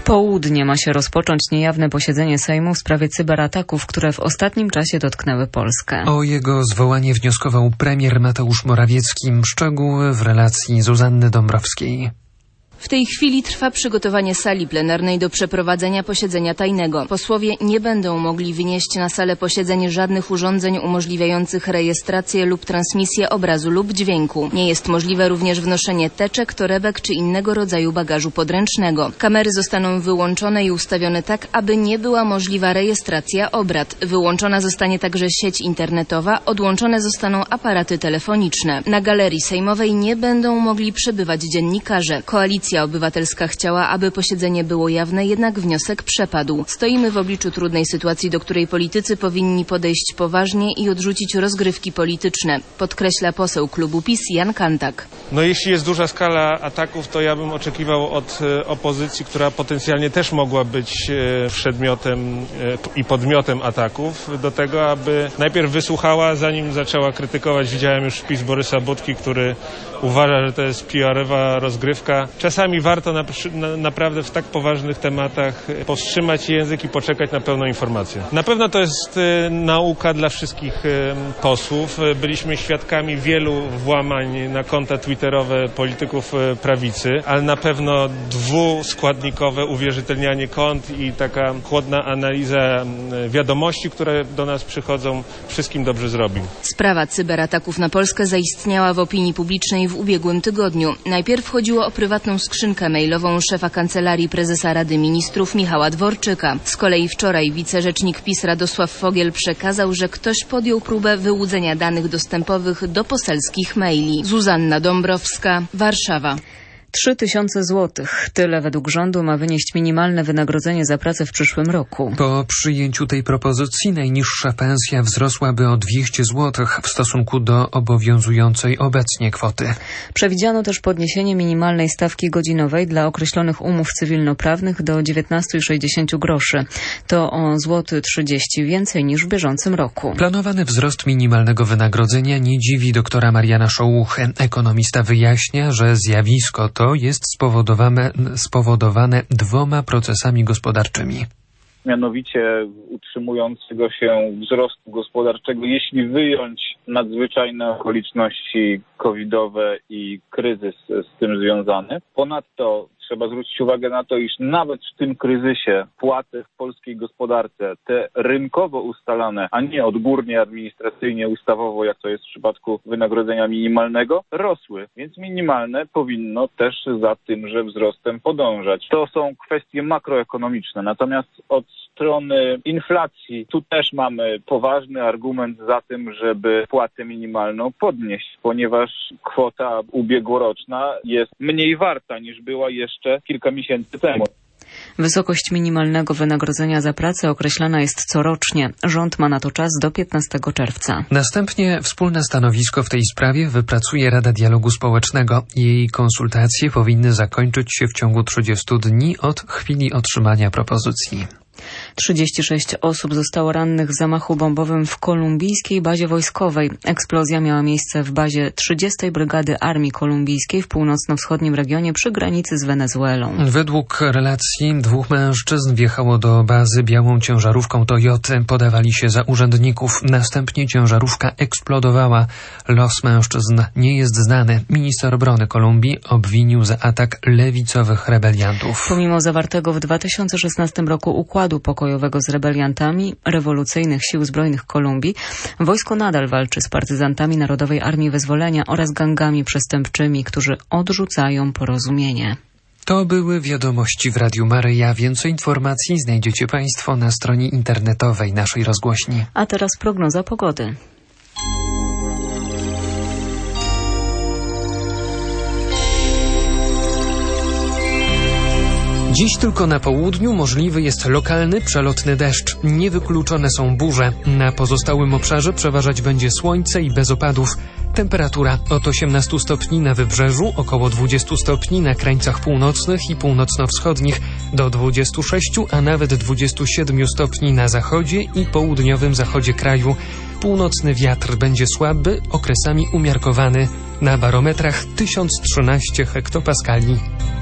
południe ma się rozpocząć niejawne posiedzenie Sejmu w sprawie cyberataków, które w ostatnim czasie dotknęły Polskę. O jego zwołanie wnioskował premier Mateusz Morawiecki. Szczegóły w relacji Zuzanny Dąbrowskiej. W tej chwili trwa przygotowanie sali plenarnej do przeprowadzenia posiedzenia tajnego. Posłowie nie będą mogli wynieść na salę posiedzeń żadnych urządzeń umożliwiających rejestrację lub transmisję obrazu lub dźwięku. Nie jest możliwe również wnoszenie teczek, torebek czy innego rodzaju bagażu podręcznego. Kamery zostaną wyłączone i ustawione tak, aby nie była możliwa rejestracja obrad. Wyłączona zostanie także sieć internetowa, odłączone zostaną aparaty telefoniczne. Na galerii sejmowej nie będą mogli przebywać dziennikarze. Koalicja Obywatelska chciała, aby posiedzenie było jawne, jednak wniosek przepadł. Stoimy w obliczu trudnej sytuacji, do której politycy powinni podejść poważnie i odrzucić rozgrywki polityczne, podkreśla poseł klubu PiS Jan Kantak. Jeśli jest duża skala ataków, to ja bym oczekiwał od opozycji, która potencjalnie też mogła być przedmiotem i podmiotem ataków, do tego, aby najpierw wysłuchała, zanim zaczęła krytykować. Widziałem już wpis Borysa Budki, który uważa, że to jest PR-owa rozgrywka. Czasami warto naprawdę w tak poważnych tematach powstrzymać język i poczekać na pełną informację. Na pewno to jest nauka dla wszystkich posłów. Byliśmy świadkami wielu włamań na konta twitterowe polityków prawicy, ale na pewno dwuskładnikowe uwierzytelnianie kont i taka chłodna analiza wiadomości, które do nas przychodzą, wszystkim dobrze zrobi. Sprawa cyberataków na Polskę zaistniała w opinii publicznej w ubiegłym tygodniu. Najpierw chodziło o prywatną skrzynkę mailową szefa Kancelarii Prezesa Rady Ministrów Michała Dworczyka. Z kolei wczoraj wicerzecznik PiS Radosław Fogiel przekazał, że ktoś podjął próbę wyłudzenia danych dostępowych do poselskich maili. Zuzanna Dąbrowska, Warszawa. 3000 złotych. Tyle według rządu ma wynieść minimalne wynagrodzenie za pracę w przyszłym roku. Po przyjęciu tej propozycji najniższa pensja wzrosłaby o 200 zł w stosunku do obowiązującej obecnie kwoty. Przewidziano też podniesienie minimalnej stawki godzinowej dla określonych umów cywilnoprawnych do 19,60 groszy. To o złoty 30 więcej niż w bieżącym roku. Planowany wzrost minimalnego wynagrodzenia nie dziwi doktora Mariana Szołuchę. Ekonomista wyjaśnia, że zjawisko to jest spowodowane dwoma procesami gospodarczymi. Mianowicie utrzymującego się wzrostu gospodarczego, jeśli wyjąć nadzwyczajne okoliczności covidowe i kryzys z tym związany. Ponadto trzeba zwrócić uwagę na to, iż nawet w tym kryzysie płace w polskiej gospodarce, te rynkowo ustalane, a nie odgórnie, administracyjnie, ustawowo, jak to jest w przypadku wynagrodzenia minimalnego, rosły. Więc minimalne powinno też za tymże wzrostem podążać. To są kwestie makroekonomiczne. Natomiast od strony inflacji tu też mamy poważny argument za tym, żeby płatę minimalną podnieść, ponieważ kwota ubiegłoroczna jest mniej warta niż była jeszcze kilka miesięcy temu. Wysokość minimalnego wynagrodzenia za pracę określana jest corocznie. Rząd ma na to czas do 15 czerwca. Następnie wspólne stanowisko w tej sprawie wypracuje Rada Dialogu Społecznego. Jej konsultacje powinny zakończyć się w ciągu 30 dni od chwili otrzymania propozycji. 36 osób zostało rannych w zamachu bombowym w kolumbijskiej bazie wojskowej. Eksplozja miała miejsce w bazie 30. Brygady Armii Kolumbijskiej w północno-wschodnim regionie przy granicy z Wenezuelą. Według relacji 2 mężczyzn wjechało do bazy białą ciężarówką Toyoty. Podawali się za urzędników. Następnie ciężarówka eksplodowała. Los mężczyzn nie jest znany. Minister obrony Kolumbii obwinił za atak lewicowych rebeliantów. Pomimo zawartego w 2016 roku układu pokojowego z rebeliantami rewolucyjnych sił zbrojnych Kolumbii, wojsko nadal walczy z partyzantami Narodowej Armii Wyzwolenia oraz gangami przestępczymi, którzy odrzucają porozumienie. To były wiadomości w Radiu Maryja. Więcej informacji znajdziecie Państwo na stronie internetowej naszej rozgłośni. A teraz prognoza pogody. Dziś tylko na południu możliwy jest lokalny, przelotny deszcz. Niewykluczone są burze. Na pozostałym obszarze przeważać będzie słońce i bez opadów. Temperatura od 18 stopni na wybrzeżu, około 20 stopni na krańcach północnych i północno-wschodnich, do 26, a nawet 27 stopni na zachodzie i południowym zachodzie kraju. Północny wiatr będzie słaby, okresami umiarkowany. Na barometrach 1013 hektopaskali.